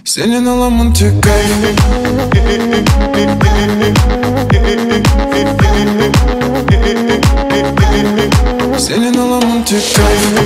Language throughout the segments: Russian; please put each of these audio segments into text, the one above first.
Senin alamın tek kaydı. Senin alamın tek kaydı.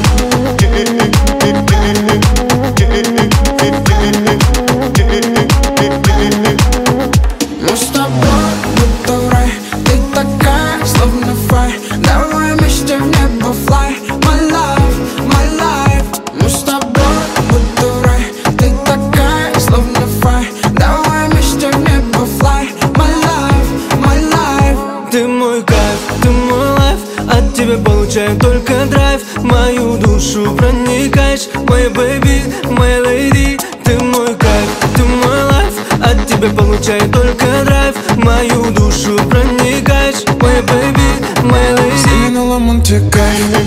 Мы с тобой будто в рай. Ты такая, словно фай. Давай вместе в небо fly. My life, my life. Мы с тобой будто в рай. Ты такая, словно фай. Давай вместе в небо fly. My life, my life. Ты мой кайф, ты мой лайф. От тебя получаю только драйв. В мою душу проникаешь, моя бэйби, моя леди. Ты мой кайф, ты мой лайф. От тебя получаю только драйв. В мою душу проникаешь, моя бэйби, моя леди. Senin alamın tek kaydı.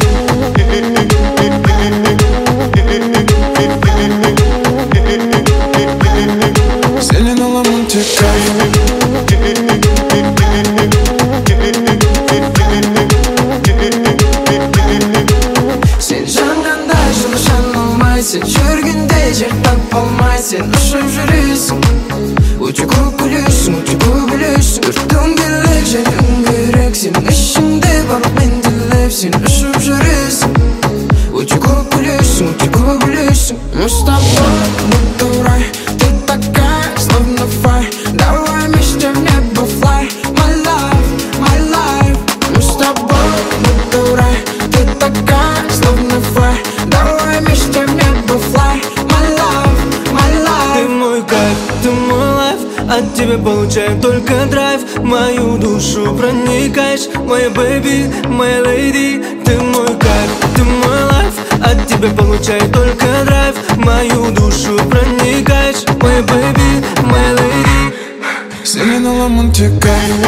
Senin alamın tek kaydı. Сен жанғанда жылы жан алмай, сен жүргенде жер тап алмай, сен ұшып жүресің. Өте көп күлесің, өте көп білесің. Өрттің келек, жәнің керек. Сен ішіңде барлық мен тілеп, сен ұшып жүресің. Өте көп күлесің, өте көп білесің. Мы с тобой будто в рай. Ты такая, словно фай. Давай вместе в небо fly. My life, my life. Мы с тобой будто в рай. Ты такая, словно фай. Давай вместе в небо fly. My life, my life. Ты мой кайф, ты мой лайф. От тебя получаю только драйв. В мою душу проникаешь, моя бэйби, моя леди. Ты мой кайф, ты мой лайф. От тебя получаю только драйв. В мою душу проникаешь, моя бэйби, моя леди. Senin alamın tek kaydı.